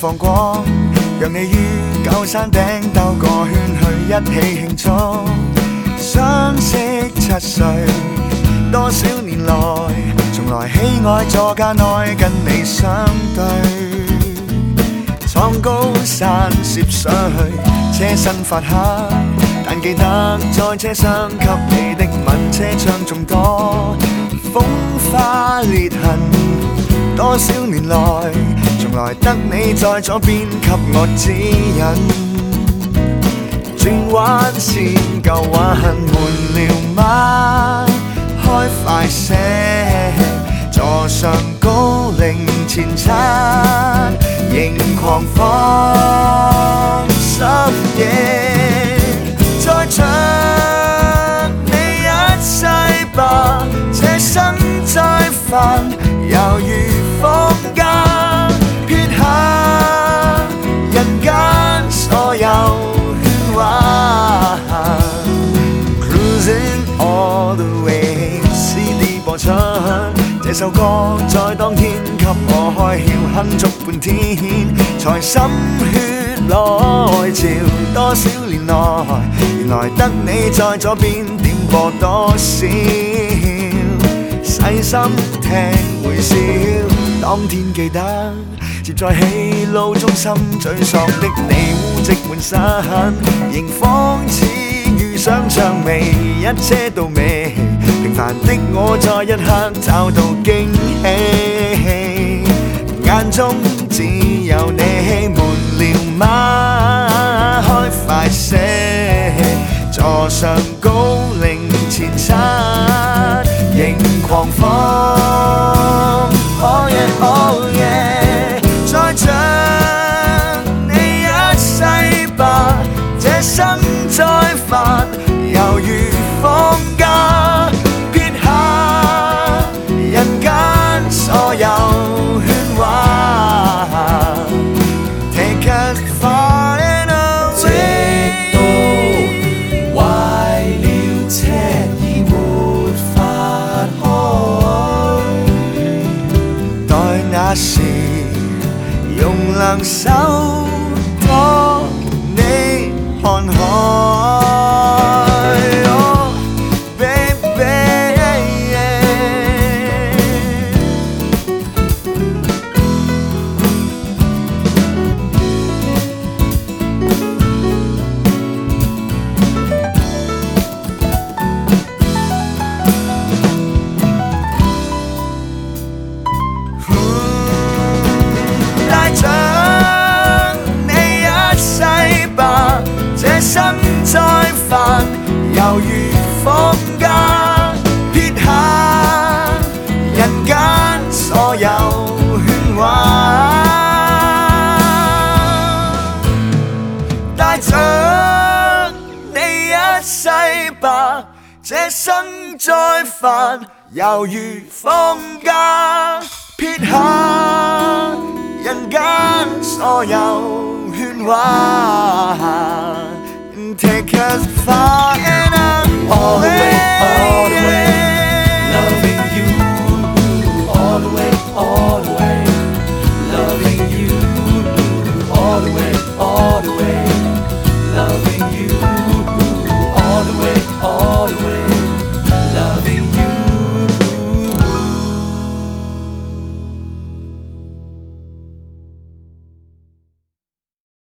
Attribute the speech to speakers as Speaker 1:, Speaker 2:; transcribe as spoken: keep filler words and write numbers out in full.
Speaker 1: 放光，讓你於舊山頂兜個圈去一起慶祝。相識七歲，多少年來，從來喜愛座駕內跟你相對。闖高山涉水，車身發黑，但記得在車廂給你的吻，車窗眾多風花裂痕。多少年來，從來得你在左邊給我指引。轉彎線舊玩悶了嗎？開快些，坐上高齡前七，仍狂放深夜，再唱你一世吧，這生再煩，猶如放假，撇下人間所有喧嘩 ，Cruising all the way。C D 播出這首歌，在當天給我開竅，哼足半天，才心血來潮。多少年來，原來得你在左邊點播多少，細心聽回笑。當天記得，接在喜怒中心沮喪的你，污跡滿身，仍仿似遇上薔薇，一車到尾。平凡的我在一刻找到驚喜，眼中只有你，悶了嗎？開快些，坐上高齡前七，仍狂放。Oh yeah, oh yeah， 再唱你一世吧，這生再煩，猶如放假，撇下人間所有喧嘩 ，Take us far and away，
Speaker 2: 直到壞了車已沒法開，
Speaker 1: 待那時用兩手託你看海。Oh, baby， 帶着你一世吧，這生再煩，猶如放假，撇下人間所有喧嘩，帶着你一世吧，這生再煩，猶如放假，撇下人間所有喧嘩。Take us far and
Speaker 2: all the way,
Speaker 1: away。